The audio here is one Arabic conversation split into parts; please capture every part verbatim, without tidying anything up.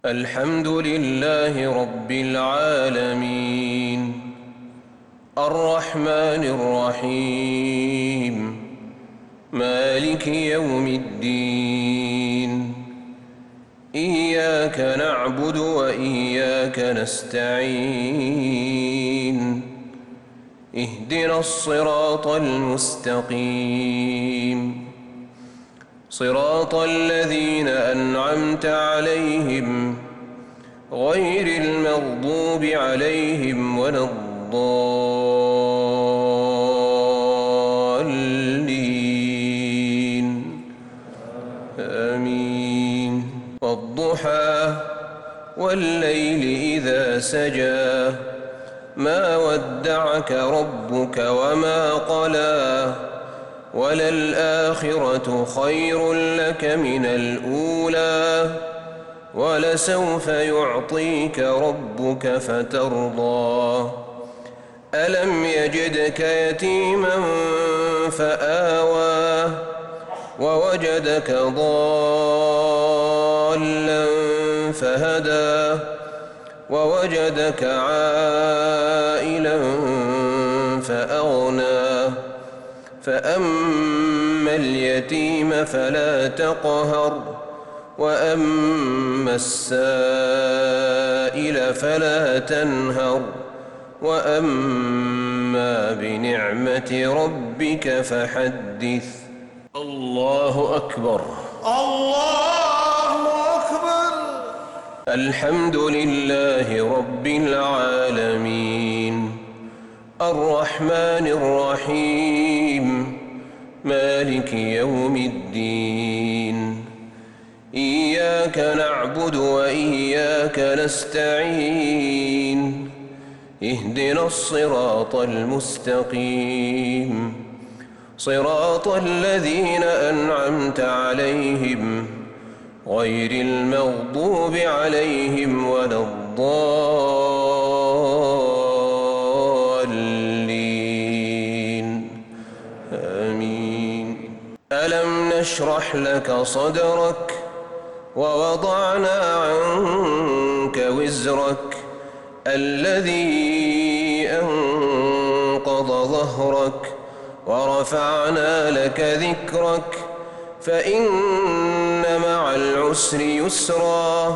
الحمد لله رب العالمين الرحمن الرحيم مالك يوم الدين إياك نعبد وإياك نستعين اهدنا الصراط المستقيم صراط الذين أنعمت عليهم غير المغضوب عليهم ولا الضالين آمين والضحى والليل إذا سجى ما ودعك ربك وما قلى وللآخرة خير لك من الأولى ولسوف يعطيك ربك فترضى ألم يجدك يتيما فآوى ووجدك ضالا فهدى ووجدك عائلا فأغنى فأما اليتيم فلا تقهر وأما السائل فلا تنهر وأما بنعمة ربك فحدث الله أكبر الله أكبر. الحمد لله رب العالمين الرحمن الرحيم مالك يوم الدين إياك نعبد وإياك نستعين اهدنا الصراط المستقيم صراط الذين أنعمت عليهم غير المغضوب عليهم ولا الضالين آمين ألم نشرح لك صدرك ووضعنا عنك وزرك الذي أنقض ظهرك ورفعنا لك ذكرك فإن مع العسر يسرا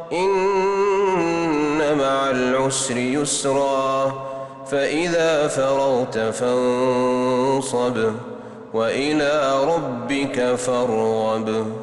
إن مع العسر يسرا فإذا فرغت فانصب وإلى ربك فارغب.